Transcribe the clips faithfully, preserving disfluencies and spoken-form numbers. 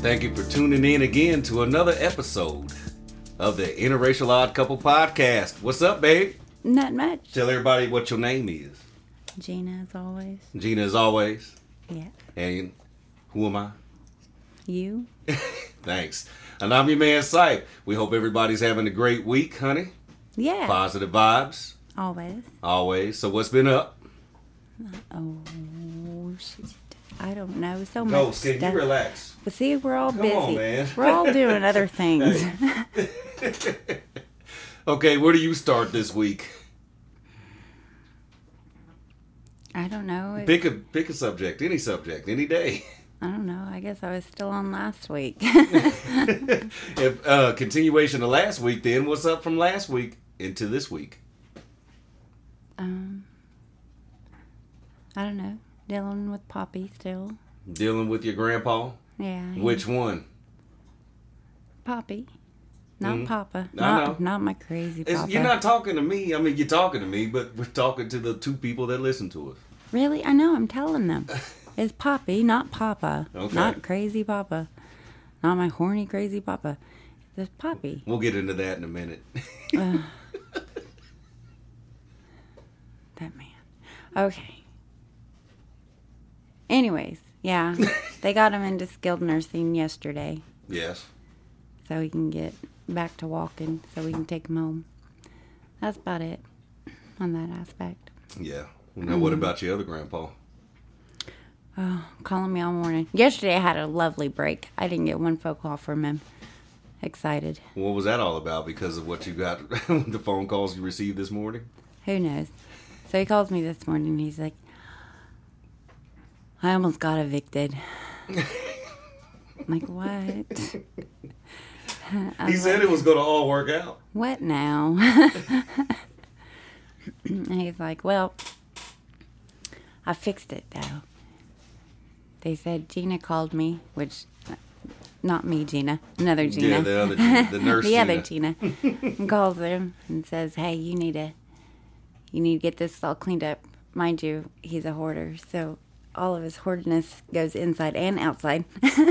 Thank you for tuning in again to another episode of the Interracial Odd Couple Podcast. What's up, babe? Not much. Tell everybody what your name is. Gina, as always. Gina, as always. Yeah. And who am I? You. Thanks. And I'm your man, Sype. We hope everybody's having a great week, honey. Yeah. Positive vibes. Always. Always. So what's been up? Oh, shit. I don't know. So much Ghost, can stuff. you relax? But see, we're all Come busy. on, man. We're all doing other things. Okay, where do you start this week? I don't know. It, Pick a pick a subject, any subject, any day. I don't know. I guess I was still on last week. If uh, continuation of last week, then what's up from last week into this week? um, I don't know. Dealing with Poppy still. Dealing with your grandpa? Yeah. Which one? Poppy. Not Mhm. Papa. I Not, know. not my crazy It's, Papa. you're not talking to me. I mean, you're talking to me, but we're talking to the two people that listen to us. Really? I know. I'm telling them. It's Poppy, not Papa. Okay. Not crazy Papa. Not my horny crazy Papa. It's Poppy. We'll get into that in a minute. uh, that man. Okay. Anyways, yeah. They got him into skilled nursing yesterday. Yes. So he can get back to walking. So we can take him home. That's about it on that aspect. Yeah. Now, what about your other grandpa? Oh, calling me all morning. Yesterday I had a lovely break. I didn't get one phone call from him. Excited. What was that all about because of what you got, the phone calls you received this morning? Who knows? So he calls me this morning. He's like, I almost got evicted. I'm like, what? I'm He said like, it was going to all work out. what now? And he's like, well, I fixed it, though. They said Gina called me, which, not me, Gina. Another Gina. Yeah, the other Gina, the nurse the Gina. other Gina. And calls him and says, hey, you need to, you need to get this all cleaned up. Mind you, he's a hoarder, so all of his hoardiness goes inside and outside.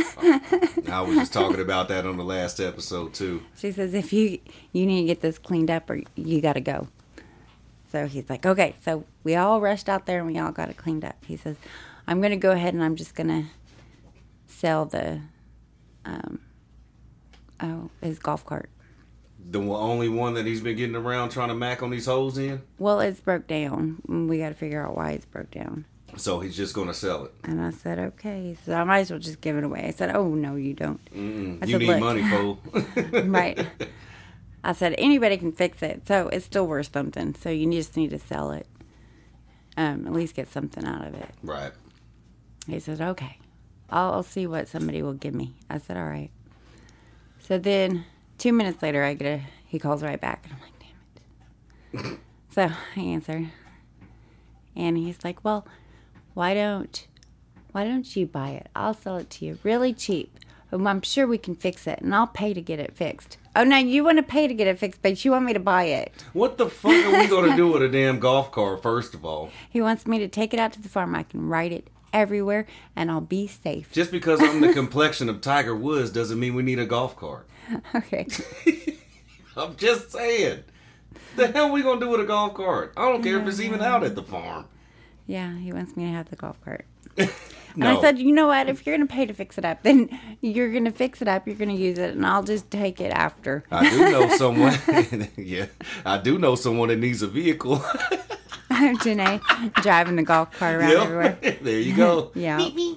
I was just talking about that on the last episode, too. She says, if you, you need to get this cleaned up or you got to go. So he's like, okay. So we all rushed out there and we all got it cleaned up. He says, I'm going to go ahead and I'm just going to sell the, um, oh, his golf cart. The only one that he's been getting around trying to mac on these holes in? Well, it's broke down. We got to figure out why it's broke down. So he's just going to sell it. And I said, okay. So I might as well just give it away. I said, oh, no, you don't. Mm-mm. I You said, need "Look." money, fool. Right. I said, anybody can fix it. So it's still worth something. So you just need to sell it. Um, at least get something out of it. Right. He says, okay, I'll, I'll see what somebody will give me. I said, all right. So then two minutes later, I get a, he calls right back. And I'm like, damn it. So I answer. And he's like, well, why don't, why don't you buy it? I'll sell it to you really cheap. I'm sure we can fix it, and I'll pay to get it fixed. Oh, now you want to pay to get it fixed, but you want me to buy it. What the fuck are we going to do with a damn golf cart, first of all? He wants me to take it out to the farm. I can ride it everywhere, and I'll be safe. Just because I'm the complexion of Tiger Woods doesn't mean we need a golf cart. Okay. I'm just saying. The hell are we going to do with a golf cart? I don't care if it's even out at the farm. Yeah, he wants me to have the golf cart. No. And I said, you know what? If you're going to pay to fix it up, then you're going to fix it up. You're going to use it, and I'll just take it after. I do know someone. Yeah, I do know someone that needs a vehicle. Janae driving the golf cart around Yep. everywhere. There you go. Yeah.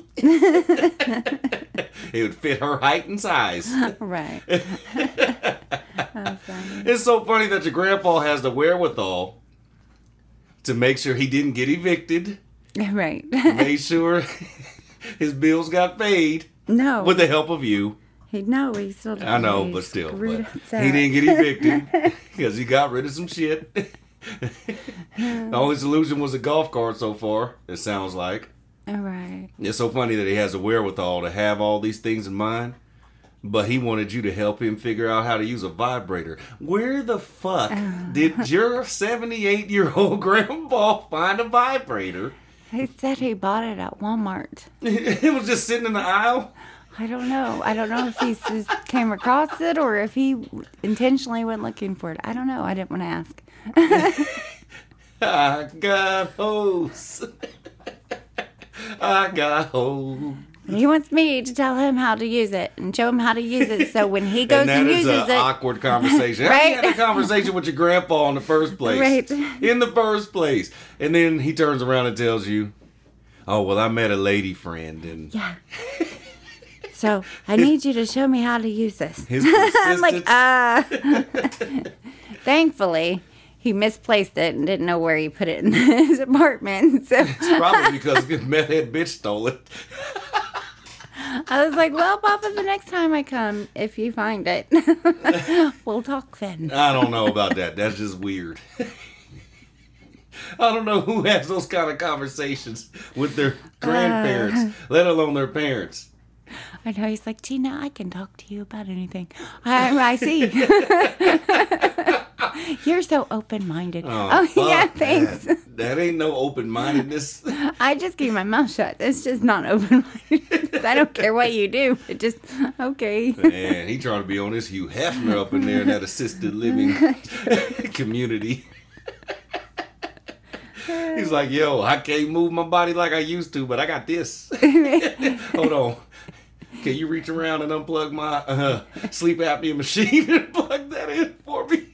It would fit her height and size. Right. That's funny. It's so funny that your grandpa has the wherewithal to make sure he didn't get evicted. Right. Made sure his bills got paid No. with the help of you. He no, he still. I know, he but still, screwed but up that. he didn't get evicted because he got rid of some shit. The only solution was a golf cart so far, it sounds like. All right. It's so funny that he has the wherewithal to have all these things in mind, but he wanted you to help him figure out how to use a vibrator. Where the fuck Oh. did your seventy-eight-year-old grandpa find a vibrator? He said he bought it at Walmart. It was just sitting in the aisle? I don't know. I don't know if he just came across it or if he intentionally went looking for it. I don't know. I didn't want to ask. I got hoes. I got hoes. He wants me to tell him how to use it and show him how to use it. So when he goes and, and, that is uses an it, awkward conversation. Right? How you had a conversation with your grandpa in the first place? Right. In the first place, and then he turns around and tells you, "Oh well, I met a lady friend, and yeah. So I need you to show me how to use this." his I'm like, persistence." uh. Thankfully, he misplaced it and didn't know where he put it in his apartment. So It's probably because the meth head bitch stole it. I was like, "Well, Papa, the next time I come, if you find it, we'll talk then." I don't know about that. That's just weird. I don't know who has those kind of conversations with their grandparents, Uh. let alone their parents. I know. He's like, "Gina, I can talk to you about anything." I, I see. You're so open-minded. Oh, fuck yeah, that. thanks. That ain't no open-mindedness. I just keep my mouth shut. It's just not open-minded. I don't care what you do. It just, okay. Man, he trying to be on this Hugh Hefner up in there in that assisted living community. He's like, yo, I can't move my body like I used to, but I got this. Hold on. Can you reach around and unplug my uh, sleep apnea machine and plug that in for me?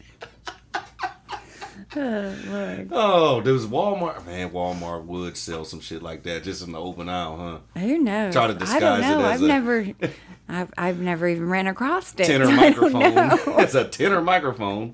Oh, Lord. Oh, there's Walmart. Man, Walmart would sell some shit like that just in the open aisle, huh? Who knows? Try to disguise I don't know. it as I've a- never, I've, I've never even ran across it. Tenor so I don't microphone. know. It's a tenor microphone.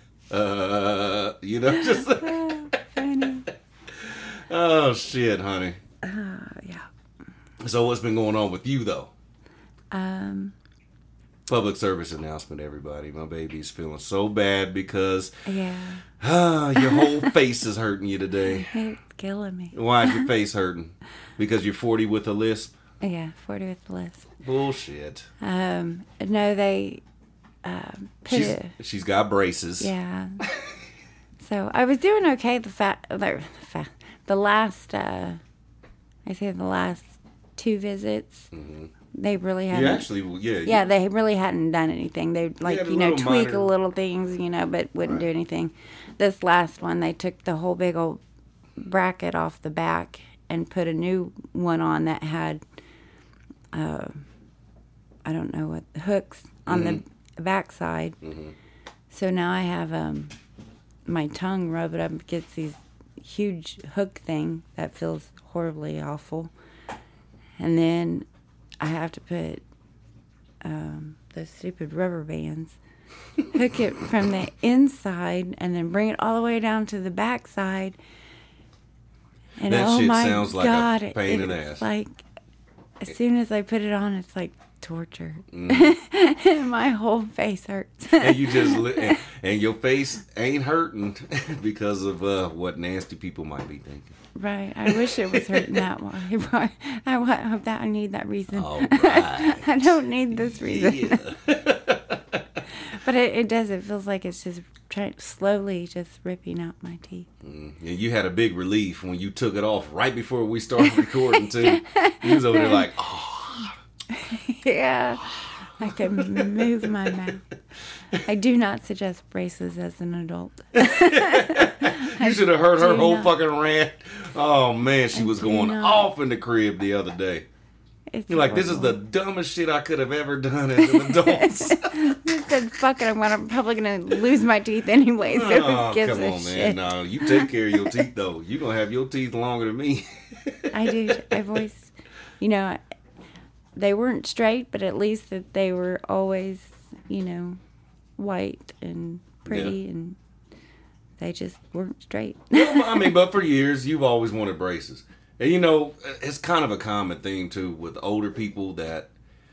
Uh, you know, just. Oh, funny. Oh, shit, honey. Oh, yeah. So what's been going on with you, though? Um, Public service announcement, everybody. My baby's feeling so bad because yeah. ah, your whole face is hurting you today. It's killing me. Why is your face hurting? Because you're forty with a lisp? Yeah, forty with the list. Bullshit. Um, no, they um, put She's, it. she's got braces. Yeah. So I was doing okay. The fat, the, fat, the last, uh, I say the last two visits, Mm-hmm. they really You hadn't. actually, yeah. you- Yeah, they really hadn't done anything. They'd like, Yeah, the you know, little tweak minor- a little things, you know, but wouldn't do Right. anything. This last one, they took the whole big old bracket off the back and put a new one on that had, uh, I don't know what, hooks on Mhm. the back side. Mm-hmm. So now I have um, my tongue rubbed up against these huge hook thing that feels horribly awful. And then I have to put um, those stupid rubber bands, hook it from the inside, and then bring it all the way down to the back side. And That oh shit my sounds like a God, it- pain in the it's ass. like as soon as I put it on, it's like torture. Mm. My whole face hurts. And you just li- and, and your face ain't hurting because of uh, what nasty people might be thinking. Right. I wish it was hurting that way. I wa- I hope that I need that reason. All right. I don't need this reason. Yeah. But it, it does. It feels like it's just trying slowly just ripping out my teeth. Mm. And you had a big relief when you took it off right before we started recording too. You was over there like, oh. Yeah. I can move my mouth. I do not suggest braces as an adult. You should have heard her do whole not. fucking rant. Oh man, she I was do going not. off in the crib the other day. It's You're like, this is the horrible. dumbest shit I could have ever done as an adult. Just said, fuck it, I'm, gonna, I'm probably going to lose my teeth anyway, so Oh, who gives come a on, shit? man. No, you take care of your teeth, though. You're going to have your teeth longer than me. I do. I've always, you know, they weren't straight, but at least that they were always, you know, white and pretty, Yeah. and they just weren't straight. Well, I mean, but for years, you've always wanted braces. And, you know, it's kind of a common thing, too, with older people that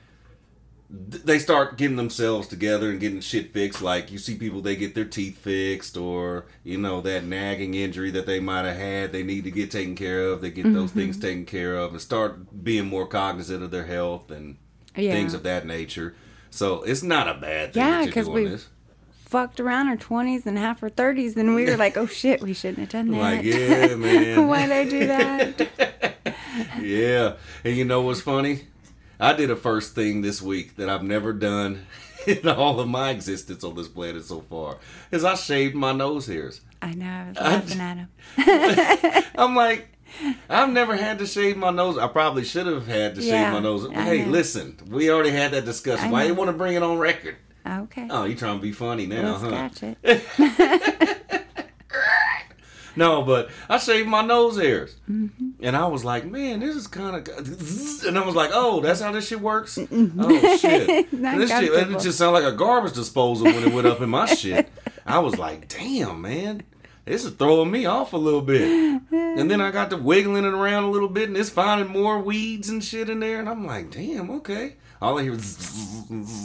th- they start getting themselves together and getting shit fixed. Like, you see people, they get their teeth fixed or, you know, that nagging injury that they might have had, they need to get taken care of. They get those things taken care of and start being more cognizant of their health and Yeah. things of that nature. So, it's not a bad thing Yeah, that 'cause you're doing we've- this. Fucked around our twenties and half our thirties, and we were like, oh shit, we shouldn't have done that. Like, yeah, man. Why'd I do that? Yeah. And you know what's funny? I did a first thing this week that I've never done in all of my existence on this planet so far. Is I shaved my nose hairs. I know. I was laughing at him. I'm like, I've never had to shave my nose. I probably should have had to Yeah, shave my nose. I Hey, know. listen, we already had that discussion. I Why know. you want to bring it on record? Okay. Oh, you trying to be funny now, we'll huh? scratch it. No, but I shaved my nose hairs. Mm-hmm. And I was like, man, this is kind of... And I was like, oh, that's how this shit works? Oh, shit. Not And this shit, comfortable. it just sounded like a garbage disposal when it went up in my shit. I was like, damn, man. This is throwing me off a little bit. And then I got to wiggling it around a little bit, and it's finding more weeds and shit in there. And I'm like, damn, okay. All I hear is...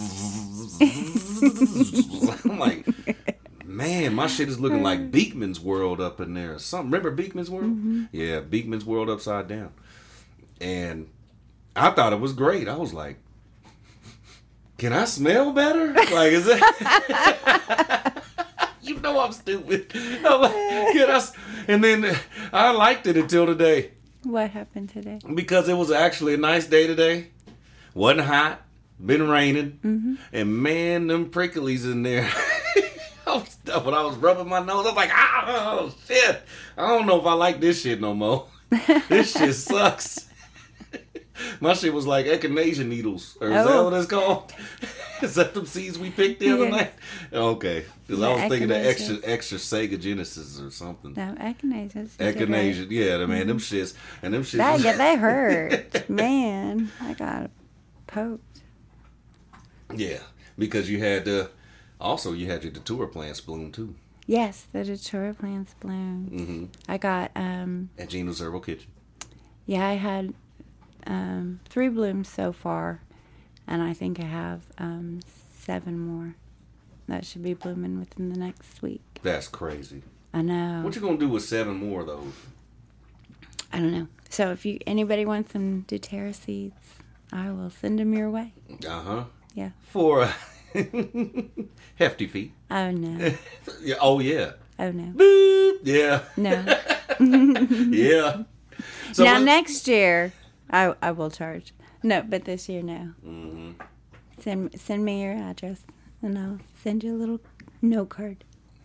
I'm like... Man, my shit is looking like Beekman's World up in there. Something. Remember Beekman's World? Mm-hmm. Yeah, Beekman's World upside down. And I thought it was great. I was like, can I smell better? Like, is that... You know I'm stupid. I'm like, can I... s-" And then I liked it until today. What happened today? Because it was actually a nice day today. Wasn't hot. Been raining. Mm-hmm. And man, them pricklies in there... I was, when I was rubbing my nose, I was like, oh, shit. I don't know if I like this shit no more. This shit sucks. My shit was like echinacea needles. Or is that Oh. what it's called? Is that the seeds we picked the other Yeah. night? Okay. Because Yeah, I was thinking of echinacea. extra extra Sega Genesis or something. No, echinacea. Echinacea. Yeah, the man, them shits. And them shits. That, yeah, they hurt. Man, I got poked. Yeah. Because you had to... Also, you had your Datura plants bloom, too. Yes, the Datura plants bloom. Mm-hmm. I got, um, At Gino's Herbal Kitchen. yeah, I had um, three blooms so far, and I think I have um, seven more that should be blooming within the next week. That's crazy. I know. What you gonna do with seven more of those? I don't know. So if you anybody wants some doTERRA seeds, I will send them your way. Uh huh. Yeah. For uh, hefty feet. Oh no. Yeah. Oh yeah. Oh no. Boop. Yeah. No. Yeah. So now what- next year, I I will charge. No, but this year no. Mhm. Send send me your address, and I'll send you a little note card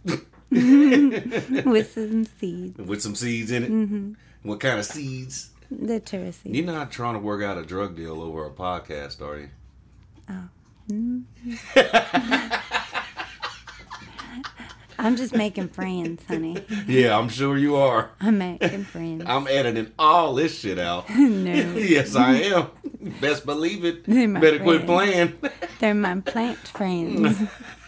with some seeds. With some seeds in it. Mm-hmm. What kind of seeds? The tourist seeds. You're not trying to work out a drug deal over a podcast, are you? I'm just making friends, honey. Yeah, I'm sure you are. I'm making friends. I'm editing all this shit out. No, Yes, I am. Best believe it. They're my Better quit friends. playing. they're my plant friends.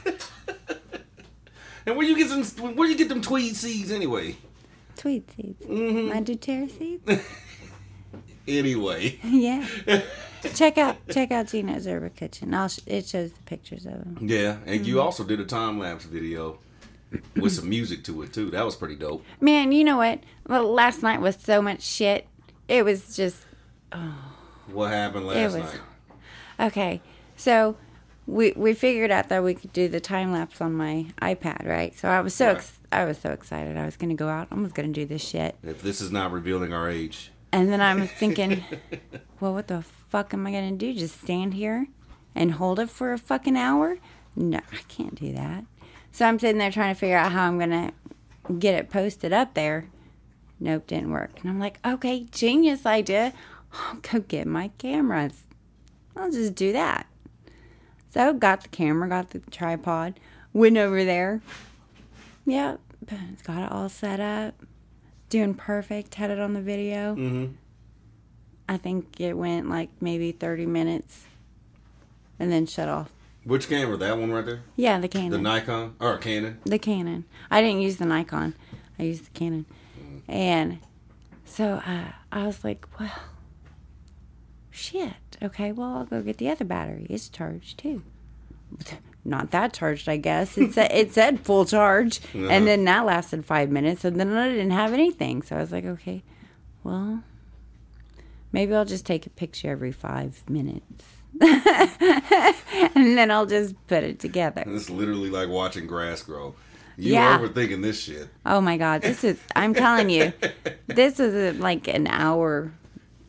And where you get some? Where you get them tweed seeds anyway? Tweed seeds. Mm-hmm. My doTERRA seeds. Anyway. Yeah. Check out check out Gino's Herbal Kitchen. I'll sh- it shows the pictures of them. Yeah, and Mm-hmm. you also did a time lapse video with some music to it too. That was pretty dope. Man, you know what? Well, last night was so much shit. It was just What happened last It was- night? okay. So we we figured out that we could do the time lapse on my iPad, right? So I was so Right. ex- I was so excited. I was gonna go out. I was gonna do this shit. If this is not revealing our age. And then I'm thinking, well, what the fuck am I going to do? Just stand here and hold it for a fucking hour? No, I can't do that. So I'm sitting there trying to figure out how I'm going to get it posted up there. Nope, didn't work. And I'm like, okay, genius idea. I'll go get my cameras. I'll just do that. So got the camera, got the tripod, went over there. Yep, got it all set up. Doing perfect, had it on the video. Mm-hmm. I think it went like maybe thirty minutes and then shut off. Which camera? That one right there? Yeah, the Canon. The Nikon? Or Canon? The Canon. I didn't use the Nikon. I used the Canon. And so uh, I was like, well, shit. Okay, well, I'll go get the other battery. It's charged too. Not that charged, I guess. It said, it said full charge. Uh-huh. And then that lasted five minutes. And then I didn't have anything. So I was like, okay, well, maybe I'll just take a picture every five minutes. And then I'll just put it together. It's literally like watching grass grow. You Yeah. overthinking this shit. Oh my God, this is, I'm telling you, this is a, like an hour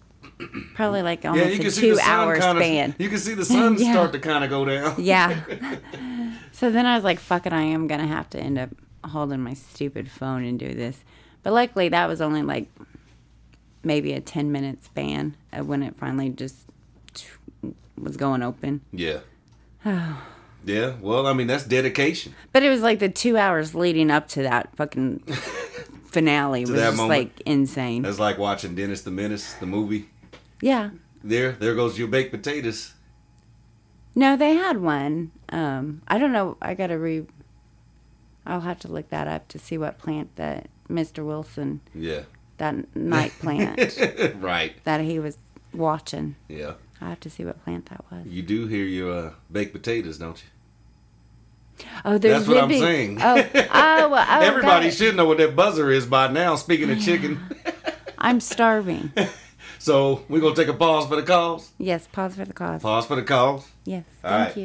Probably like Yeah, almost you a can see the sun two-hour kind span. of. You can see the sun Yeah. start to kind of go down. Yeah. So then I was like, fuck it, I am going to have to end up holding my stupid phone and do this. But luckily, that was only like maybe a ten-minute span of when it finally just was going open. Yeah. Yeah. Well, I mean, that's dedication. But it was like the two hours leading up to that fucking finale was that just moment. like insane. That's like watching Dennis the Menace, the movie. Yeah. There, there goes your baked potatoes. No, they had one. Um, I don't know. I gotta re. I'll have to look that up to see what plant that Mister Wilson, Yeah. that night plant Right. that he was watching. Yeah. I have to see what plant that was. You do hear your uh, baked potatoes, don't you? Oh, there's That's what I'm Libby. saying. Oh, oh, oh, oh Everybody God. should know what that buzzer is by now. Speaking of chicken. I'm starving. So we're gonna take a pause for the calls. Yes, pause for the cause. Pause for the calls. Yes, All thank right. you.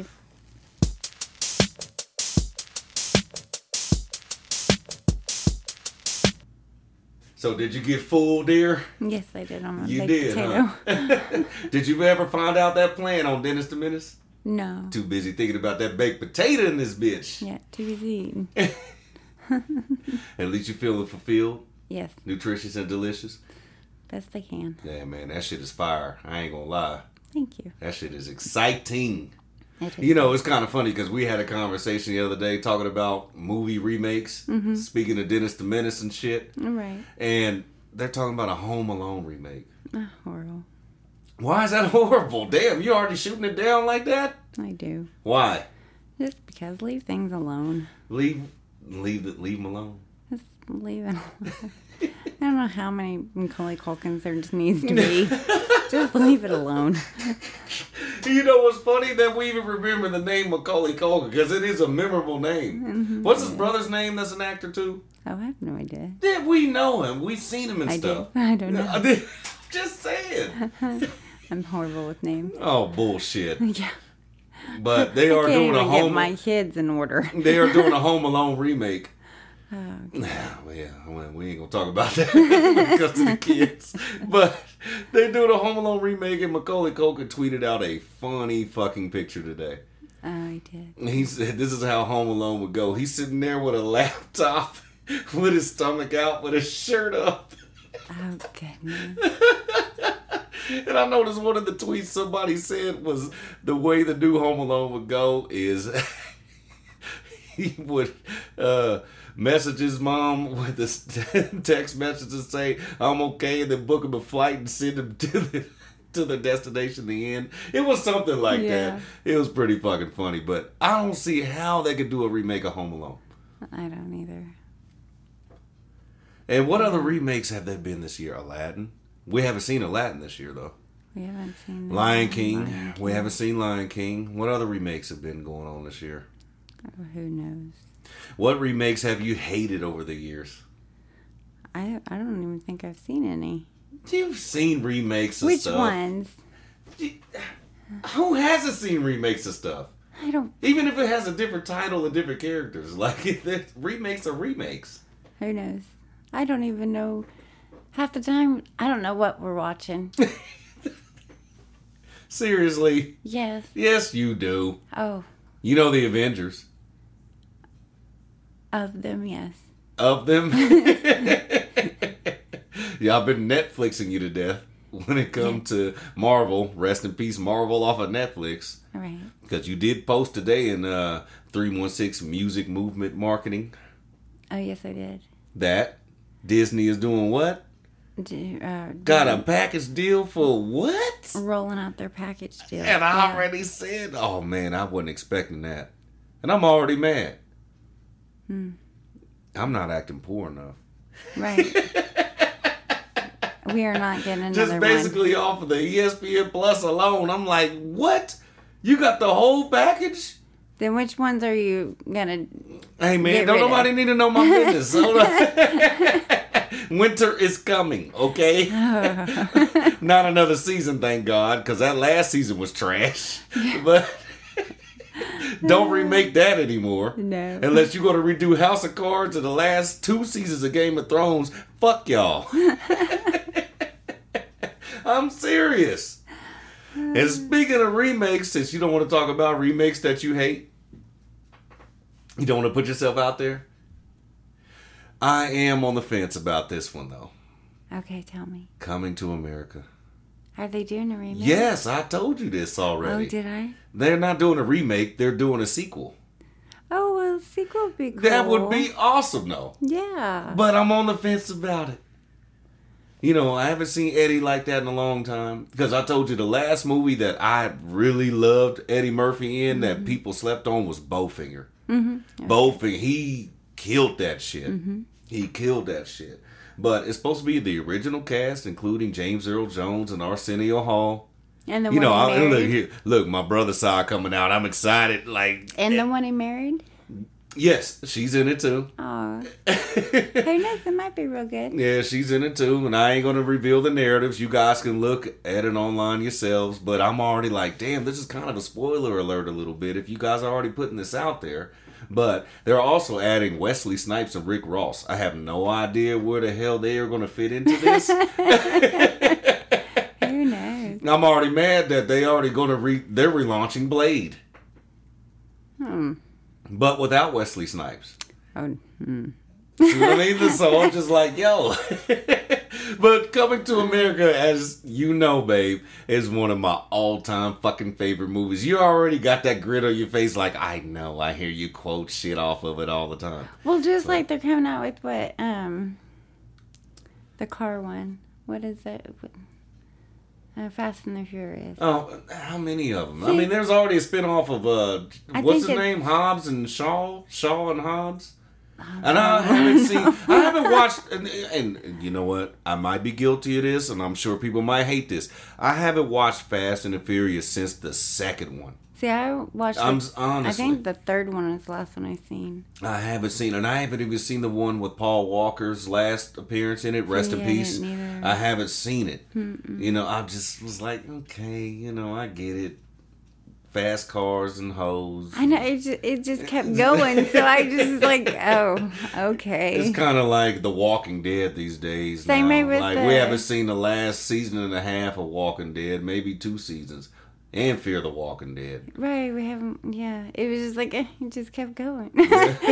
So did you get full, dear? Yes, I did on my You baked did, potato. huh? Did you ever find out that plan on Dennis the Menace? No. Too busy thinking about that baked potato in this bitch. Yeah, too easy. At least you feeling fulfilled, Yes, nutritious and delicious. best I can. Yeah, man, that shit is fire. I ain't gonna lie. Thank you. That shit is exciting. It is. You know, it's kind of funny because we had a conversation the other day talking about movie remakes. Mm-hmm. Speaking of Dennis the Menace and shit. All right. And they're talking about a Home Alone remake. Oh, horrible. Why is that horrible? Damn, you already shooting it down like that? I do. Why? Just because leave things alone. Leave, leave, the, leave them alone. Just leave it alone. I don't know how many Macaulay Culkins there just needs to be. Just leave it alone. You know what's funny? That we even remember the name Macaulay Culkin because it is a memorable name. Mm-hmm. What's his brother's name that's an actor too? Oh, I have no idea. Yeah, we know him. We've seen him and I stuff. do. I don't know. I did- Just saying. I'm horrible with names. Oh, bullshit. Yeah. But they are I can't doing a even get home. my kids in order. They are doing a Home Alone remake. Oh, Well, yeah, well, we ain't gonna talk about that because of the kids. But they're doing a Home Alone remake, and Macaulay Culkin tweeted out a funny fucking picture today. oh, I did. He said, "This is how Home Alone would go." He's sitting there with a laptop, with his stomach out, with his shirt up. Oh, goodness. And I noticed one of the tweets somebody said was the way the new Home Alone would go is he would uh, message his mom with this text message to say, "I'm okay," and then book him a flight and send him to the to the destination in the end. It was something like Yeah. that. It was pretty fucking funny, but I don't see how they could do a remake of Home Alone. I don't either. And what other remakes have there been this year? Aladdin? We haven't seen Aladdin this year, though. We haven't seen Lion King. Lion We haven't seen Lion King. What other remakes have been going on this year? Oh, who knows? What remakes have you hated over the years? I I don't even think I've seen any. You've seen remakes of Which stuff. ones? Who hasn't seen remakes of stuff? I don't. Even if it has a different title and different characters. Like, remakes are remakes. Who knows? I don't even know. Half the time, I don't know what we're watching. Seriously. Yes. Yes, you do. Oh, You know the Avengers. of them, yes. Of them. Yeah, I've been Netflixing you to death when it comes to Marvel. Rest in peace, Marvel off of Netflix. All right. Because you did post today in uh, three one six Music Movement Marketing Oh, yes, I did. that Disney is doing what? Do, uh, Got a package deal for what? rolling out their package deal. And I Yeah. already said, oh man, I wasn't expecting that. And I'm already mad. Hmm. I'm not acting poor enough. Right. We are not getting another Just one. basically off of the E S P N Plus alone, I'm like, what? You got the whole package? Then which ones are you gonna? Hey man, Get don't rid of. nobody need to know my business. Hold on. Winter is coming, okay? Not another season, thank God, because that last season was trash. But don't remake that anymore. No. Unless you're going to redo House of Cards or the last two seasons of Game of Thrones. Fuck y'all. I'm serious. And speaking of remakes, since you don't want to talk about remakes that you hate, you don't want to put yourself out there, I am on the fence about this one, though. Okay, tell me. Coming to America. Are they doing a remake? Yes, I told you this already. Oh, did I? They're not doing a remake. They're doing a sequel. Oh, well, a sequel would be cool. That would be awesome, though. Yeah. But I'm on the fence about it. You know, I haven't seen Eddie like that in a long time. Because I told you the last movie that I really loved Eddie Murphy in, mm-hmm. that people slept on, was Bowfinger. Mm-hmm. Okay. Bowfinger, he killed that shit. Mm-hmm. He killed that shit. But it's supposed to be the original cast, including James Earl Jones and Arsenio Hall. And the you one know, he I, married. look here, look, my brother saw it coming out. I'm excited. Like, and the one he married. Yes, she's in it too. Oh, who knows? It might be real good. Yeah, she's in it too, and I ain't gonna reveal the narratives. You guys can look at it online yourselves. But I'm already like, damn, this is kind of a spoiler alert a little bit. If you guys are already putting this out there. But they're also adding Wesley Snipes and Rick Ross. I have no idea where the hell they are going to fit into this. Who knows? I'm already mad that they already going to re. They're relaunching Blade. Hmm. But without Wesley Snipes. Oh. Hmm. You know what I mean? So I'm just like, yo. But Coming to America, as you know, babe, is one of my all-time fucking favorite movies. You already got that grit on your face like, I know, I hear you quote shit off of it all the time. Well, just so. like they're coming out with what, um, the car one. What is it? Uh, Fast and the Furious. Oh, how many of them? See, I mean, there's already a spinoff of, uh, I what's his name? Hobbs and Shaw? Shaw and Hobbs? And I haven't seen, I haven't watched, and, and you know what? I might be guilty of this, and I'm sure people might hate this. I haven't watched Fast and the Furious since the second one. See, I watched, I'm, the, honestly, I think the third one was the last one I've seen. I haven't seen, and I haven't even seen the one with Paul Walker's last appearance in it. Rest yeah, in peace. I, I haven't seen it. Mm-mm. You know, I just was like, okay, you know, I get it. Fast cars and hoes. I know, it just, it just kept going, so I just like, oh, okay. It's kind of like The Walking Dead these days. Same now. with like the... we haven't seen the last season and a half of Walking Dead, maybe two seasons, and Fear the Walking Dead. Right, we haven't. Yeah, it was just like eh, it just kept going. um,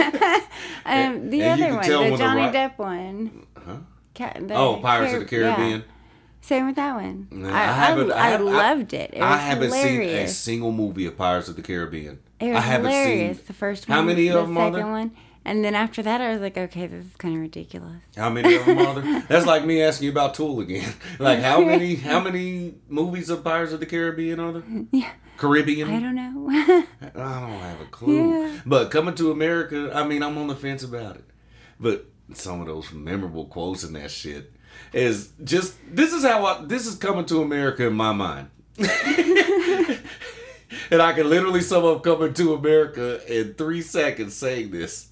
and, the and other one, the Johnny the right... Depp one. Huh? Ca- the oh, Pirates Car- of the Caribbean. Yeah. Same with that one. No, I, I, haven't, I, I, I loved it. It was I haven't hilarious. seen a single movie of Pirates of the Caribbean. It was I haven't hilarious. Seen, the first one. How many the of them are there? second one. And then after that, I was like, okay, this is kind of ridiculous. How many of them are there? That's like me asking you about Tool again. Like, how many how many movies of Pirates of the Caribbean are there? Yeah. Caribbean? I don't know. I don't have a clue. Yeah. But Coming to America, I mean, I'm on the fence about it. But some of those memorable quotes and that shit is just, this is how I, this is Coming to America in my mind. And I can literally sum up Coming to America in three seconds saying this.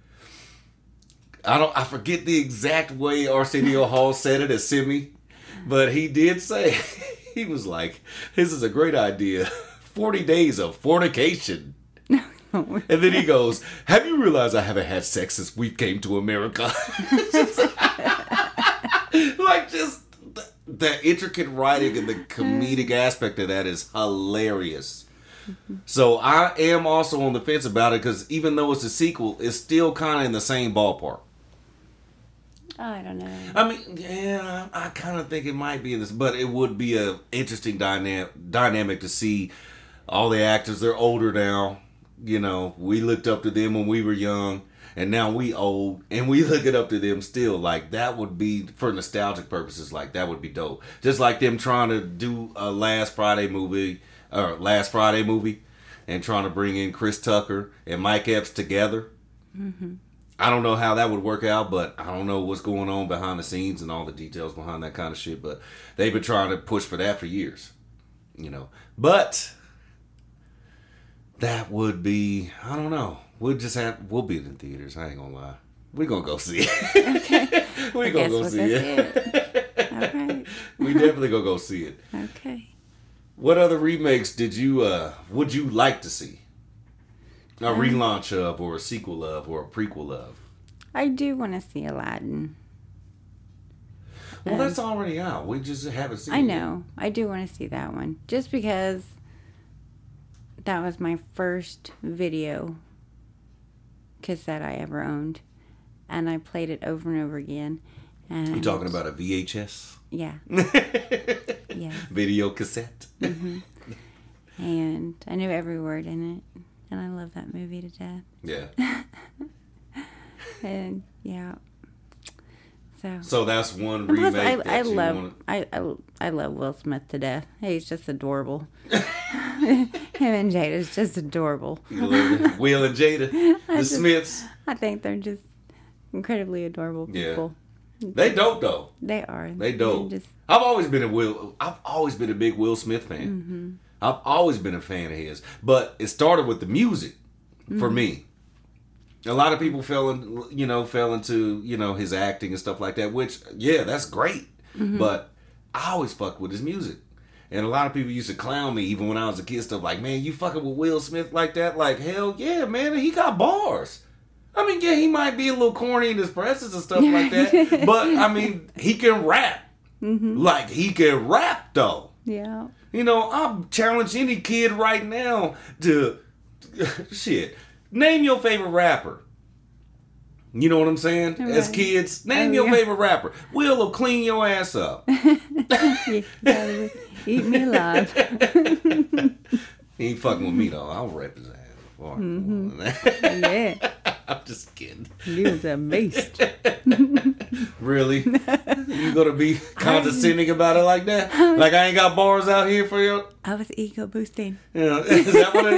I don't, I forget the exact way Arsenio Hall said it as Simi, but he did say, he was like, this is a great idea. forty days of fornication. And then he goes, have you realized I haven't had sex since we came to America? Like, just the, the intricate writing and the comedic aspect of that is hilarious. Mm-hmm. So I am also on the fence about it because even though it's a sequel, it's still kind of in the same ballpark. I don't know. I mean, yeah, I kind of think it might be in this, but it would be a interesting dyna- dynamic to see all the actors. They're older now. You know, we looked up to them when we were young. And now we old, and we looking up to them still. Like, that would be, for nostalgic purposes, like, that would be dope. Just like them trying to do a Last Friday movie, or Last Friday movie, and trying to bring in Chris Tucker and Mike Epps together. Mm-hmm. I don't know how that would work out, but I don't know what's going on behind the scenes and all the details behind that kind of shit. But they've been trying to push for that for years, you know. But that would be, I don't know. We'll just have, we'll be in the theaters. I ain't gonna lie. We're gonna go see it. Okay. We're gonna go we'll see go it. See it. All right. We definitely gonna go see it. Okay. What other remakes did you, uh, would you like to see? A um, relaunch of, or a sequel of, or a prequel of? I do want to see Aladdin. Well, Um, that's already out. We just haven't seen I it. know. I do want to see that one. Just because that was my first video cassette I ever owned. And I played it over and over again. And You talking about a V H S? Yeah. Yeah. Video cassette. Mm-hmm. And I knew every word in it. And I love that movie to death. Yeah. And yeah. So, So that's one and plus, remake I, that I you love wanna... I, I I love Will Smith to death. He's just adorable. Him and Jada's just adorable. You love it. Will and Jada, the just- Smiths. I think they're just incredibly adorable Yeah. people. They dope though. They are. They dope. They're just I've always been a Will. I've always been a big Will Smith fan. Mm-hmm. I've always been a fan of his. But it started with the music for Mm-hmm. me. A lot of people fell in, you know, fell into, you know, his acting and stuff like that. Which, yeah, that's great. Mm-hmm. But I always fucked with his music. And a lot of people used to clown me even when I was a kid. Stuff like, man, you fucking with Will Smith like that? Like, hell yeah, man. He got bars. I mean, yeah, he might be a little corny in his presses and stuff like that. But, I mean, he can rap. Mm-hmm. Like, he can rap, though. yeah. You know, I'm challenge any kid right now to, shit, name your favorite rapper. You know what I'm saying? Right. As kids, name Oh, your yeah. favorite rapper. Will will clean your ass up. You gotta eat me alive. He ain't fucking with me, though. I'll rap his ass. Mm-hmm. Yeah. I'm just kidding. You was a beast. Really? You gonna be condescending about it like that? Like I ain't got bars out here for you? I was ego boosting. You know, is that what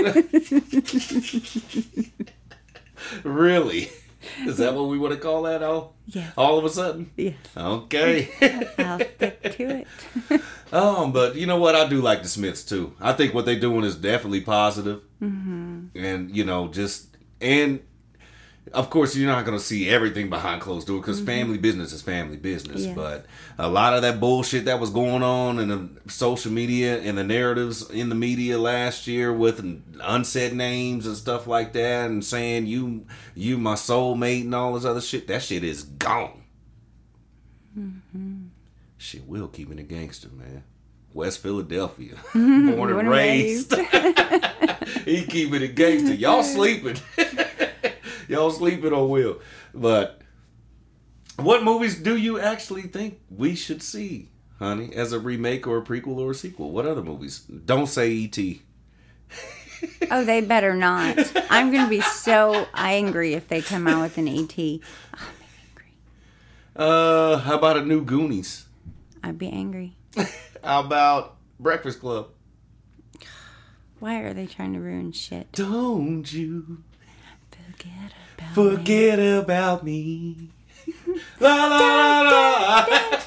it Really? Is that what we want to call that all? Yes. All of a sudden? Yes. Okay. I'll stick to it. um, but you know what? I do like the Smiths too. I think what they're doing is definitely positive. Mm-hmm. And, you know, just, and of course, you're not going to see everything behind closed doors because family business is family business. Yes. But a lot of that bullshit that was going on in the social media and the narratives in the media last year with unsaid names and stuff like that and saying you, you my soulmate and all this other shit, that shit is gone. Mm-hmm. Shit, Will keeping it gangster, man. West Philadelphia. Born, Born and and raised. He keeping it gangster. Y'all sleeping. Y'all sleeping on Will. But what movies do you actually think we should see, honey, as a remake or a prequel or a sequel? What other movies? Don't say E T Oh, they better not. I'm going to be so angry if they come out with an E T. I'll be angry. Uh, how about a new Goonies? I'd be angry. How about Breakfast Club? Why are they trying to ruin shit? Don't you Forget about forget about me. La la la la.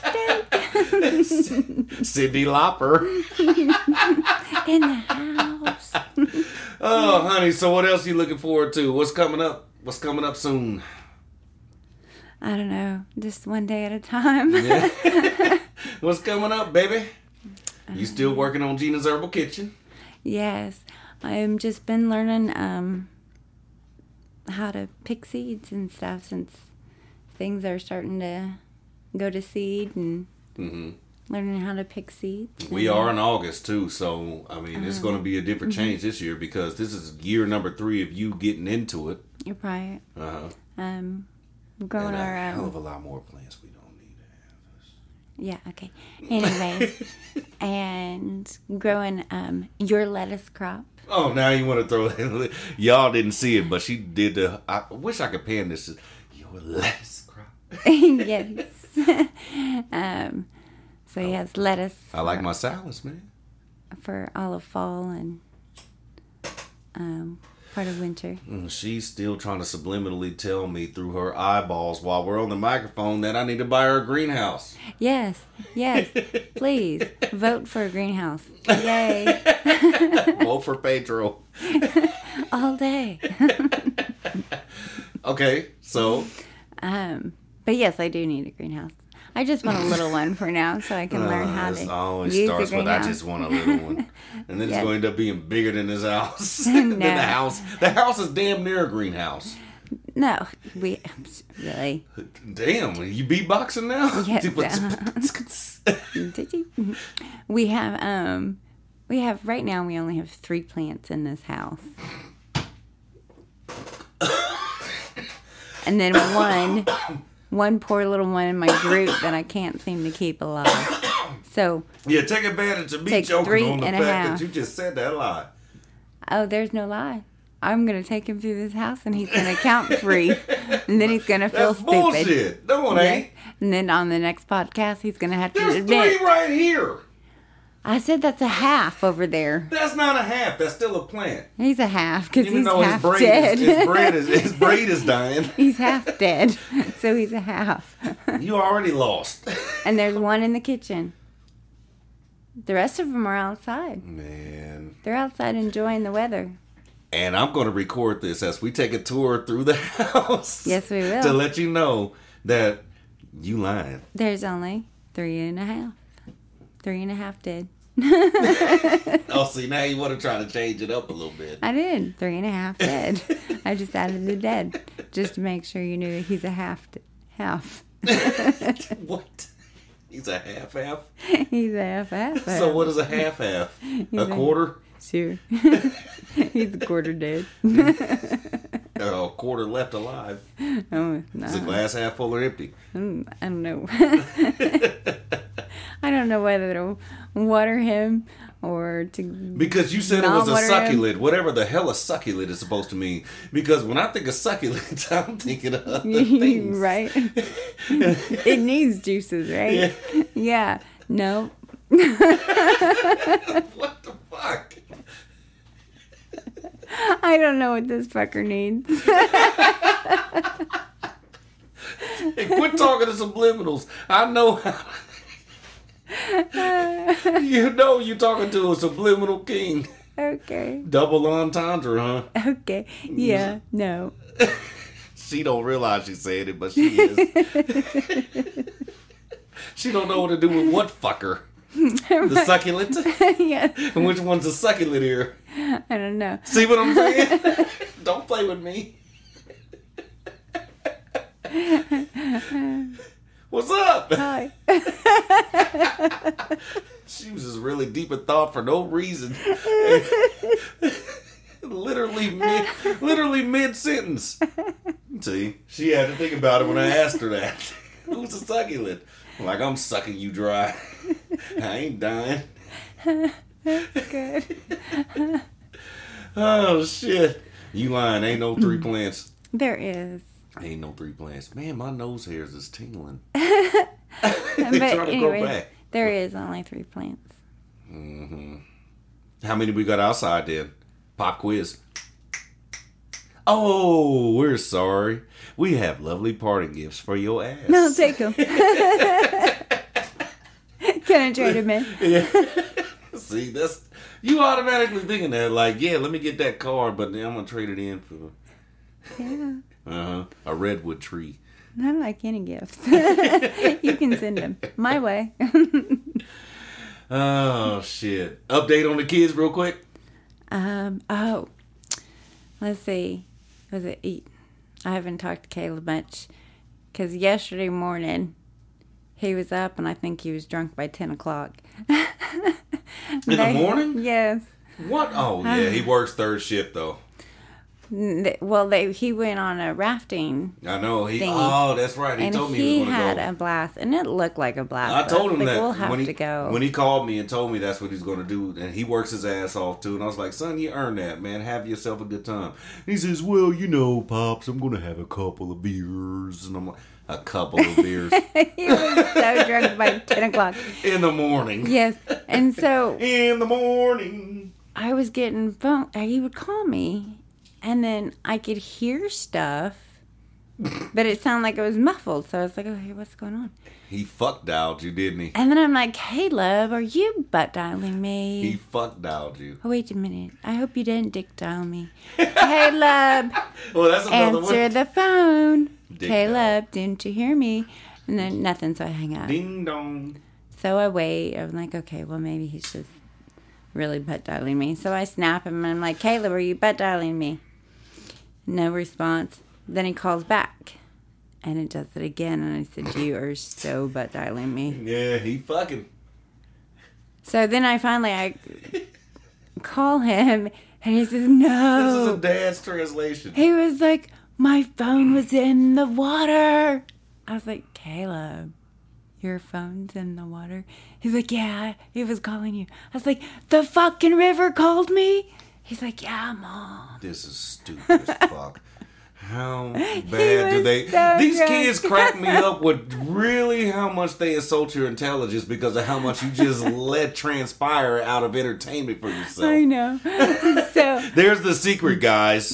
Cyndi Lauper. me. In the house. Oh, honey, so what else you looking forward to? What's coming up? What's coming up soon? I don't know. Just one day at a time. Yeah. What's coming up, baby? You still working on Gina's Herbal Kitchen? Yes. I've just been learning um, how to pick seeds and stuff since things are starting to go to seed and Mm-hmm. learning how to pick seeds. We and, are in August, too, so, I mean, it's going to be a different change this year because this is year number three of you getting into it. You're right. Uh-huh. Um, growing And a our hell um, of a lot more plants we don't need to yeah, okay. Anyways, and growing um your lettuce crop. Oh, now you want to throw that. Y'all didn't see it, but she did the. I wish I could pan this. Your lettuce crop. Yes. um, so yes, lettuce. I like my salads, man. For all of fall and um, part of winter. Mm, She's still trying to subliminally tell me through her eyeballs while we're on the microphone that I need to buy her a greenhouse. Yes, yes. Please vote for a greenhouse. Yay! Vote for Pedro. All day. Okay, so. Um, but yes, I do need a greenhouse. I just want a little one for now, so I can learn Uh, how this to always use starts the with I greenhouse. just want a little one, and then Yes. it's going to end up being bigger than this house. than No. the house. The house is damn near a greenhouse. No, we really. Damn, you beatboxing now? Yeah. we have um, we have right now. We only have three plants in this house, and then one, one poor little one in my group that I can't seem to keep alive. So yeah, take advantage of me take joking three on the and a fact half. that you just said that lie. Oh, there's no lie. I'm going to take him through this house and he's going to count three. And then he's going to feel That's stupid. bullshit. No, it ain't. And then on the next podcast, he's going to have to There's admit. three right here. I said that's a half over there. That's not a half. That's still a plant. He's a half because Even he's though half his braid dead. Is, his, braid is, his braid is dying. He's half dead. So he's a half. You already lost. And there's one in the kitchen. The rest of them are outside. Man. They're outside enjoying the weather. And I'm going to record this as we take a tour through the house. Yes, we will. To let you know that you lying. There's only three and a half. Three and a half dead. Oh, see, now you want to try to change it up a little bit. I did. Three and a half dead. I just added the dead. Just to make sure you knew that he's a half. Half. What? He's a half-half? He's a half-half. So what is a half-half? A quarter? Sure. He's a quarter dead. A quarter left alive. Oh, no. Is the glass half full or empty? I don't know. I don't know whether to water him or to. Because you said it was a succulent, him. Whatever the hell a succulent is supposed to mean. Because when I think of succulents, I'm thinking of other things. Right. It needs juices, right? Yeah. Yeah. No. What the fuck? I don't know what this fucker needs. Hey, quit talking to subliminals. I know how. You know you're talking to a subliminal king. Okay. Double entendre, huh? Okay. Yeah. No. She don't realize she's saying it, but she is. She don't know what to do with what fucker. The succulent? Yeah. And which one's the succulent here? I don't know. See what I'm saying? Don't play with me. What's up? Hi. She was just really deep in thought for no reason. literally mid, literally mid sentence. See, she had to think about it when I asked her that. Who's a succulent? Like, I'm sucking you dry. I ain't dying. Good. Oh shit! You lying? Ain't no three plants. There is. Ain't no three plants. Man, my nose hairs is tingling. But Trying to grow anyway, back. there is only three plants. Mm-hmm. How many we got outside then? Pop quiz. Oh, we're sorry. We have lovely parting gifts for your ass. No, take them. Can I trade them in? Yeah. See, that's you automatically thinking that, like, yeah, let me get that card, but then I'm gonna trade it in for Yeah. uh-huh, a redwood tree. I don't like any gifts. You can send them my way. Oh shit! Update on the kids, real quick. Um. Oh, let's see. Was it eat? I haven't talked to Caleb much because yesterday morning he was up and I think he was drunk by ten o'clock. In the morning? Yes. What? Oh yeah, he works third shift though. Well, they he went on a rafting. I know he. Thing. Oh, that's right. He and told me he he was going to had go. a blast, and it looked like a blast. I told him like, that we'll have when he to go. when he called me and told me that's what he's going to do, and he works his ass off too. And I was like, "Son, you earned that, man. Have yourself a good time." And he says, "Well, you know, pops, I'm going to have a couple of beers," and I'm like, "A couple of beers." He was so drunk by ten o'clock In the morning. Yes, and so In the morning. I was getting phone. He would call me. And then I could hear stuff, but it sounded like it was muffled. So I was like, okay, what's going on? He fuck dialed you, didn't he? And then I'm like, Caleb, are you butt dialing me? He fuck dialed you. Oh, wait a minute. I hope you didn't dick dial me. Caleb, Well, that's another answer one. the phone. Dick Caleb, didn't you hear me? And then nothing, so I hang up. Ding dong. So I wait. I'm like, okay, well, maybe he's just really butt dialing me. So I snap him and I'm like, Caleb, are you butt dialing me? No response. then he calls back. And it does it again. And I said, you are so butt dialing me. Yeah, he fucking. So then I finally, I call him. And he says, no. This is a dad's translation. He was like, my phone was in the water. I was like, Caleb, your phone's in the water? He's like, yeah, he was calling you. I was like, the fucking river called me? He's like, yeah, Mom. This is stupid as fuck. How bad do they... so These drunk. kids crack me up with really how much they insult your intelligence because of how much you just let transpire out of entertainment for yourself. I know. So There's the secret, guys.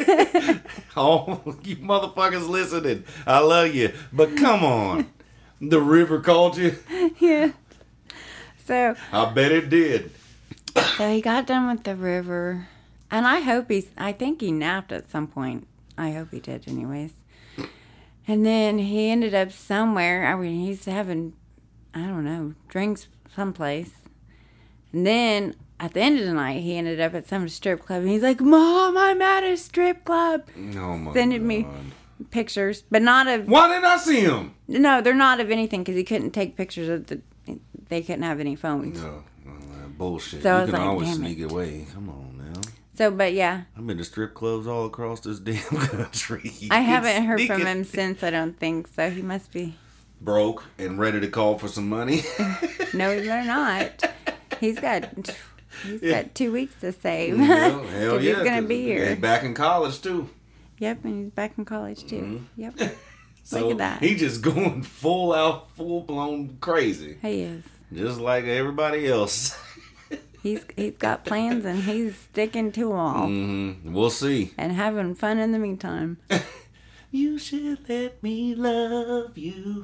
Oh, you motherfuckers listening. I love you. But come on. The river called you? yeah. So I bet it did. so he got done with the river, and I hope he's. I think he napped at some point. I hope he did, anyways. And then he ended up somewhere. I mean, he's having, I don't know, drinks someplace. And then at the end of the night, he ended up at some strip club, and he's like, "Mom, I'm at a strip club." Oh my Sending God. me pictures, but not of. Why didn't I see him? No, they're not of anything because he couldn't take pictures of the. They couldn't have any phones. No, uh, bullshit. So I you was can like, always damn sneak it. away. Come on now. So, but yeah, I've been to strip clubs all across this damn country. I haven't heard from Sneaking. him since. I don't think so. He must be. Broke and ready to call for some money. No, they're not. He's got. He's Yeah. got two weeks to save. Well, hell 'Cause yeah. he's gonna 'cause be here. He's back in college too. Yep, and he's back in college too. Yep. So Look at that. he just going full out, full blown crazy, He is. just like everybody else. He's he's got plans and he's sticking to them all Mm-hmm. We'll see. and having fun in the meantime. You should let me love you.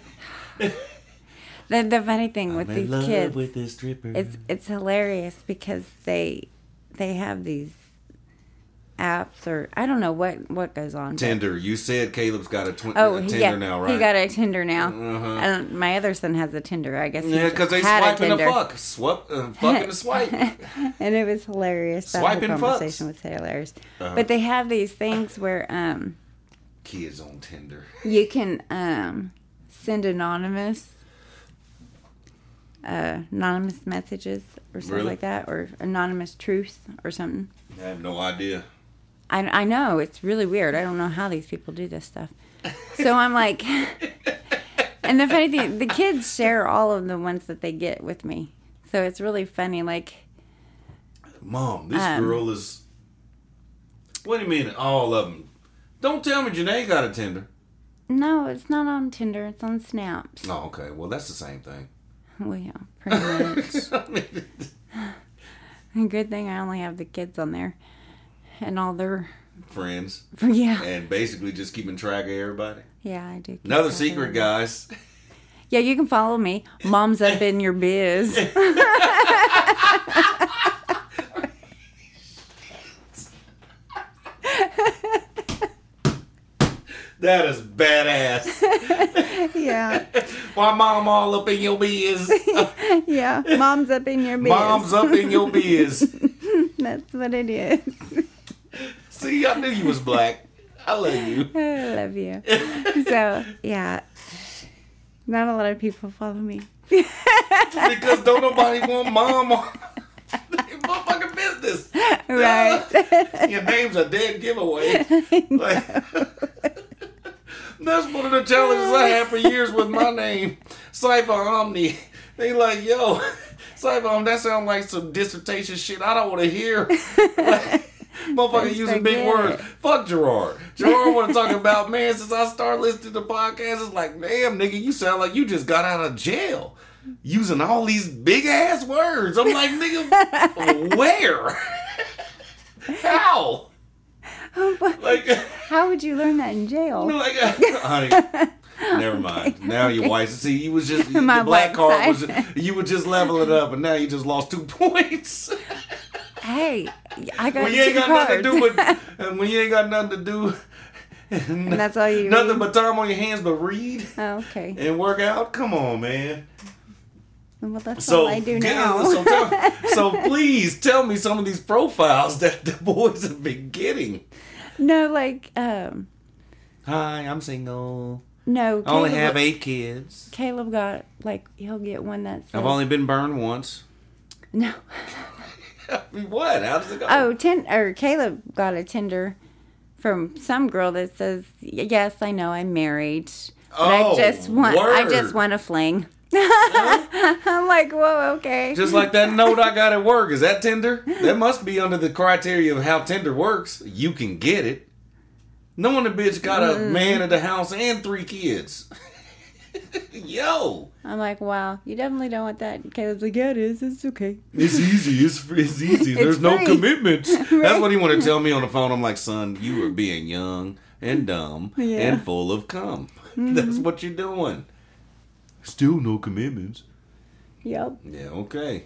The the funny thing with I'm in these love kids, with this stripper. it's it's hilarious because they they have these apps or I don't know what what goes on. but- Tinder. You said Caleb's got a, tw- Oh, a he- Tinder yeah, now, right? he got a Tinder now. Uh-huh. And my other son has a Tinder. I guess. Yeah, he's because they had a swiping the Tinder. fuck. Swap, uh, fucking the swipe. And it was hilarious. That Swiping whole fucks. conversation was hilarious. Uh-huh. But they have these things where um, Kids on Tinder. you can um, send anonymous uh, anonymous messages or something Really? like that, or anonymous truth or something. I have no idea. I, I know, it's really weird. I don't know how these people do this stuff. So I'm like, and the funny thing, the kids share all of the ones that they get with me. So it's really funny. Like, Mom, this Um, girl is. What do you mean, all of them? Don't tell me Janae got a Tinder. no, it's not on Tinder. It's on Snaps. Oh, okay. Well, that's the same thing. Well, yeah, pretty much. I mean, And good thing I only have the kids on there. And all their, friends. for yeah. And basically just keeping track of everybody. Yeah, I do. keep Another track of secret, it. guys. Yeah, you can follow me. Mom's up in your biz. That is badass. Yeah. Why mom all up in your biz? Yeah. Mom's up in your biz. Mom's up in your biz. That's what it is. See, I knew you was black. I love you. I love you. So, yeah. Not a lot of people follow me. Because don't nobody want mom on their motherfucking business. Right. Your name's a dead giveaway. Like, that's one of the challenges I had for years with my name, Cypher Omni. They like, yo, Cypher Omni, that sounds like some dissertation shit I don't want to hear. Like, motherfucker Just using big forget words. it. Fuck Gerard. Gerard want to talk about, man, since I started listening to podcasts, it's like, damn, nigga, you sound like you just got out of jail. Using all these big ass words. I'm like, nigga, where? How? Like, How would you learn that in jail? like, honey, never mind. Now you're white. See, you was just My the black white card was side. you were just leveling up, and now you just lost two points. Hey, I got when you ain't two got cards. nothing to do with, and when you ain't got nothing to do, and that's all you nothing read? but time on your hands, but read Oh, okay. and work out. Come on, man. Well, that's So, all I do get- now. so, tell, so please tell me some of these profiles that the boys have been getting. No, like, um, Hi, I'm single. No, I only Caleb- have eight kids. Caleb got, like, he'll get one that says... I've only been burned once. No. What? How does it go? Oh, ten, or Caleb got a Tinder from some girl that says, yes, I know I'm married. But Oh, I just want, I word. just want a fling. I'm like, whoa, okay. Just like that note I got at work. Is that Tinder? That must be under the criteria of how Tinder works. You can get it. No wonder bitch got a Mm. man at the house and three kids. Yo. I'm like, wow, you definitely don't want that. Caleb's like, yeah, it is. It's okay. It's easy. It's, it's easy. There's It's no free. commitments. Right. That's what he wanted to tell me on the phone. I'm like, son, you are being young and dumb Yeah. and full of cum. That's what you're doing. Still no commitments. Yep. Yeah, okay.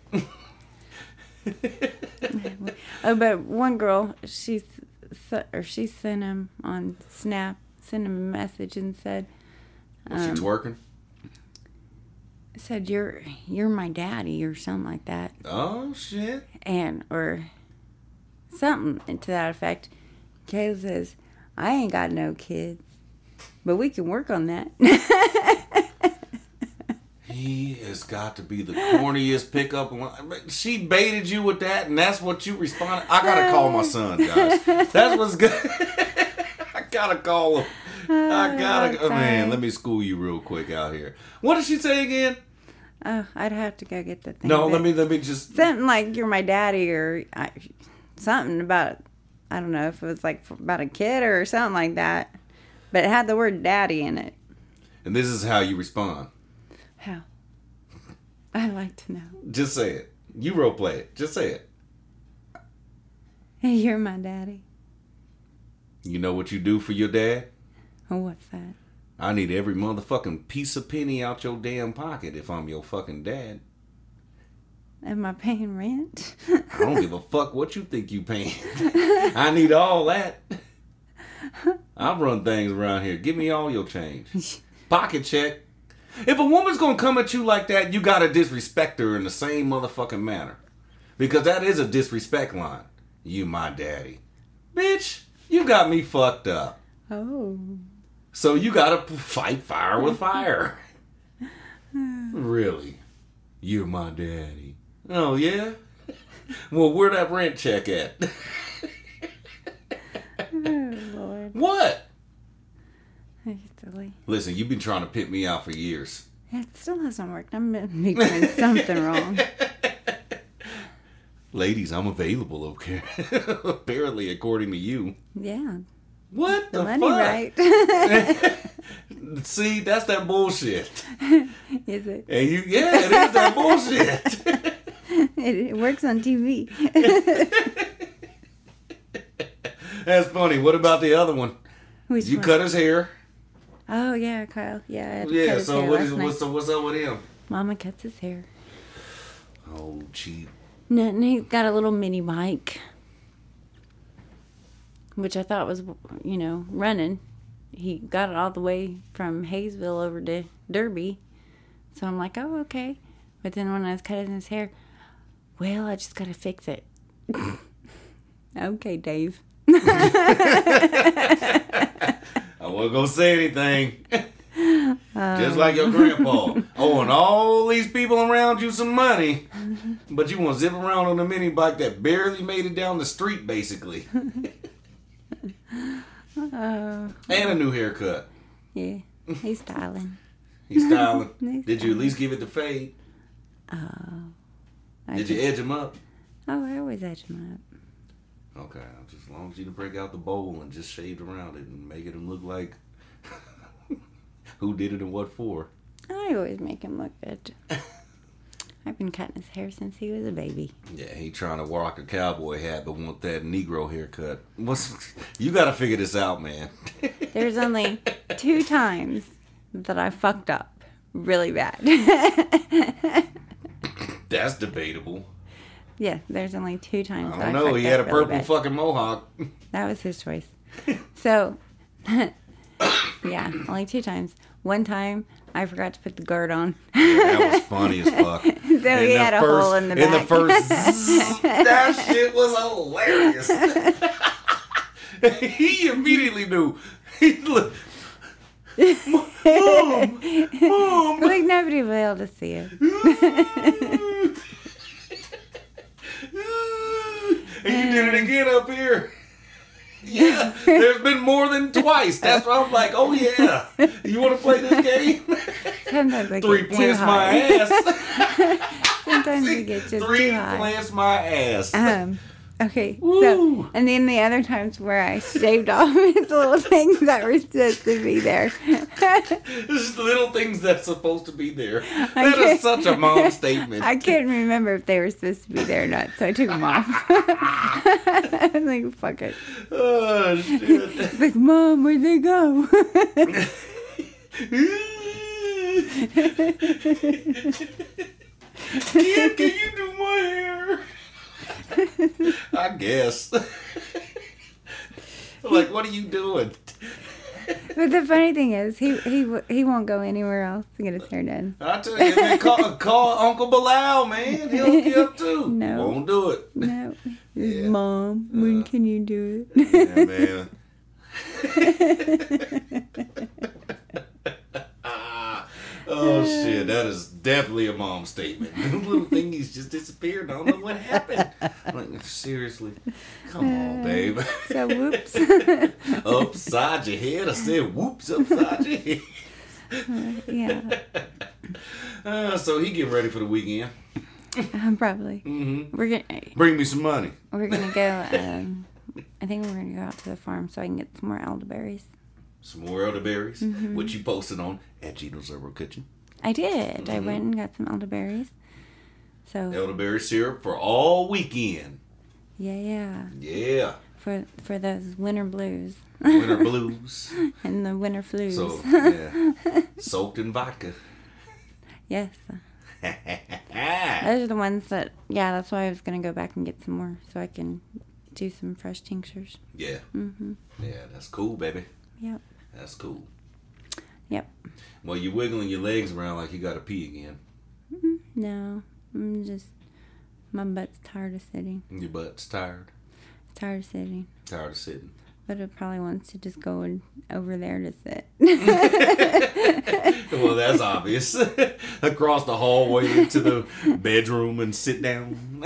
Oh, but one girl, she, or she sent him on Snap, sent him a message and said, Was Um, she twerking? said, you're, you're my daddy or something like that. Oh, shit. And, or something to that effect. Caleb says, I ain't got no kids, but we can work on that. He has got to be the corniest pickup. line. She baited you with that, and that's what you responded. I gotta call my son, guys. That's what's good. I gotta call him. I gotta. Oh, man, let me school you real quick out here. What did she say again? Oh, I'd have to go get the thing. No, but let me let me just. something like you're my daddy or I, something about, I don't know if it was like about a kid or something like that. But it had the word daddy in it. And this is how you respond. How? I'd like to know. Just say it. You role play it. Just say it. Hey, you're my daddy. You know what you do for your dad? Oh, what's that? I need every motherfucking piece of penny out your damn pocket if I'm your fucking dad. Am I paying rent? I don't give a fuck what you think you paying. I need all that. I run things around here. Give me all your change. Pocket check. If a woman's gonna come at you like that, you gotta disrespect her in the same motherfucking manner. Because that is a disrespect line. You my daddy. Bitch, you got me fucked up. Oh. So you gotta fight fire with fire. Really? You're my daddy. Oh, yeah? Well, where that rent check at? Oh, Lord. What? You're silly. Listen, you've been trying to pimp me out for years. It still hasn't worked. I'm doing something wrong. Ladies, I'm available, okay? Apparently, according to you. Yeah. What The, the, money, fuck? right? See, that's that bullshit. Is it? And you, yeah, it is that bullshit. It, it works on T V. That's funny. What about the other one? Which You one? cut his hair. Oh, yeah, Kyle. Yeah, I had to cut Yeah, his so hair what last is, night. what's, what's up with him? Mama cuts his hair. Oh, cheap. No, and he's got a little mini bike, which I thought was, you know, running. He got it all the way from Hayesville over to Derby. So I'm like, oh, okay. But then when I was cutting his hair, well, I just got to fix it. Okay, Dave. I wasn't gonna say anything. Just like your grandpa. Owing all these people around you some money, but you want to zip around on a mini bike that barely made it down the street, basically. Uh, And a new haircut. yeah, he's styling. He's styling. He's Did you at least give it the fade? Oh. I Did you just- edge him up? Oh, I always edge him up. Okay, just as long as you didn't break out the bowl and just shaved around it and make it him look like who did it and what for. I always make him look good. I've been cutting his hair since he was a baby. Yeah, he trying to rock a cowboy hat but want that Negro haircut. What's you got to figure this out, man. There's only two times that I fucked up really bad. That's debatable. Yeah, there's only two times. I that don't know. fucked He had a up really purple bad. fucking mohawk. That was his choice. So, yeah, only two times. One time, I forgot to put the guard on. Yeah, that was funny as fuck. So he had a hole in the In the back. first, zzz, that shit was hilarious. He immediately knew. He looked. Mom, Mom. Like nobody will be able to see it. And you did it again up here. Yeah, there's been more than twice. That's why I'm like, oh yeah. You want to play this game? Sometimes I Three get too plants my high. ass. Sometimes we get just Three too high. plants my ass. Um, okay, Woo. so, and then the other times where I shaved off his little things that were supposed to be there. Just little things that's supposed to be there. I That can't- is such a mom statement. I couldn't remember if they were supposed to be there or not, so I took them off. I was like, fuck it. Oh, shit. Like, Mom, where'd they go? Yeah, can you do my hair? I guess. Like, what are you doing? But the funny thing is, he he w- he won't go anywhere else to get his hair done. I tell you, man, call, call Uncle Bilal, man. He'll hook you up too. No. Won't do it. No. Yeah. Mom, when can you do it? Yeah, man. Oh shit, that is definitely a mom statement. Little thingies just disappeared. I don't know what happened. I'm like, seriously, come on, babe. So, whoops. Upside your head. I said, whoops, upside your head. Yeah, Uh, so he getting ready for the weekend. um, probably. Mm-hmm. We're gonna Bring me some money. we're gonna go. Um, I think we're gonna go out to the farm so I can get some more elderberries. Some more elderberries, Mm-hmm. which you posted on at Gino's Herbal Kitchen. I did. I Mhm. went and got some elderberries. So Elderberry syrup for all weekend. yeah, yeah, Yeah. for for those winter blues Winter blues. and the winter flus. So, yeah. Soaked in vodka. Yes, those are the ones that. Yeah, that's why I was gonna go back and get some more so I can do some fresh tinctures. Yeah. Mhm. Yeah, that's cool, baby. Yep. That's cool. Yep. Well, you're wiggling your legs around like you got to pee again. No, I'm just. My butt's tired of sitting. Your butt's tired. Tired of sitting. Tired of sitting. But it probably wants to just go in, over there to sit. Well, that's obvious. Across the hallway into the bedroom and sit down.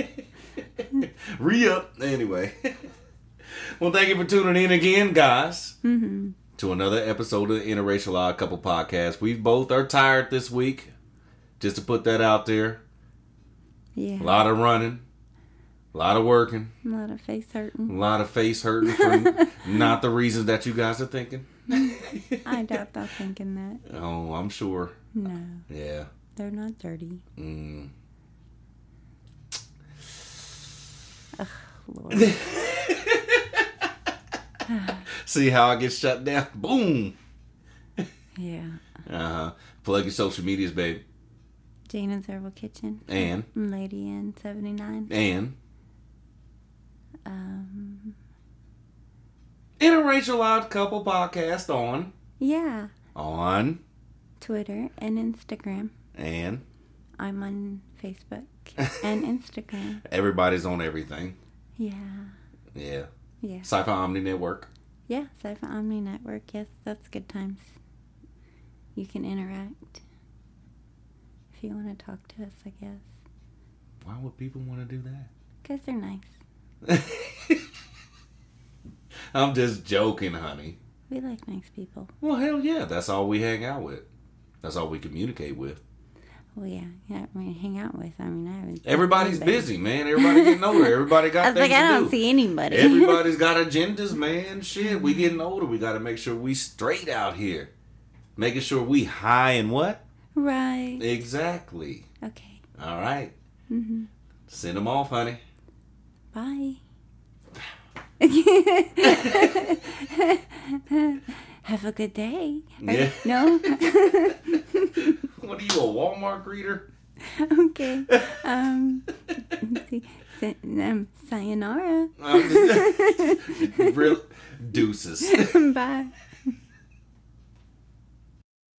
Re-up. Anyway. Well, thank you for tuning in again, guys, Mm-hmm. to another episode of the Interracial Odd Couple Podcast. We both are tired this week. Just to put that out there. Yeah. A lot of running. A lot of working. A lot of face A hurting. lot of face hurting for not the reasons that you guys are thinking. I doubt they're thinking that. Oh, I'm sure. No, Yeah. they're not dirty. Mm. Lord. See how I get shut down? Boom. Yeah. Uh-huh. Plug your social medias, babe. Gina's Herbal Kitchen. And, Lady N seventy-nine. and, Um. Interracial Odd Couple Podcast on, Yeah. on, Twitter and Instagram. and, I'm on Facebook and Instagram. everybody's on everything. Yeah. Yeah. Yeah. Sci-Fi Omni Network. Yeah. Sci-Fi Omni Network. Yes, that's good times. You can interact. If you want to talk to us, I guess. Why would people want to do that? Because they're nice. I'm just joking, honey. We like nice people. Well, hell yeah. That's all we hang out with. That's all we communicate with. Well, yeah. Yeah, I mean, hang out with. I mean, I haven't. seen Everybody's anybody. busy, man. Everybody getting older. Everybody I got was things like, I to don't do. see anybody. Everybody's got agendas, man. Shit, we getting older. We got to make sure we straight out here. Making sure we high and what? Right. Exactly. Okay. All right. Mm-hmm. Send them off, honey. Bye. Have a good day. Yeah. No? What are you, a Walmart greeter? Okay. Um, let's see. Sa- um, sayonara. Um, real deuces. Bye.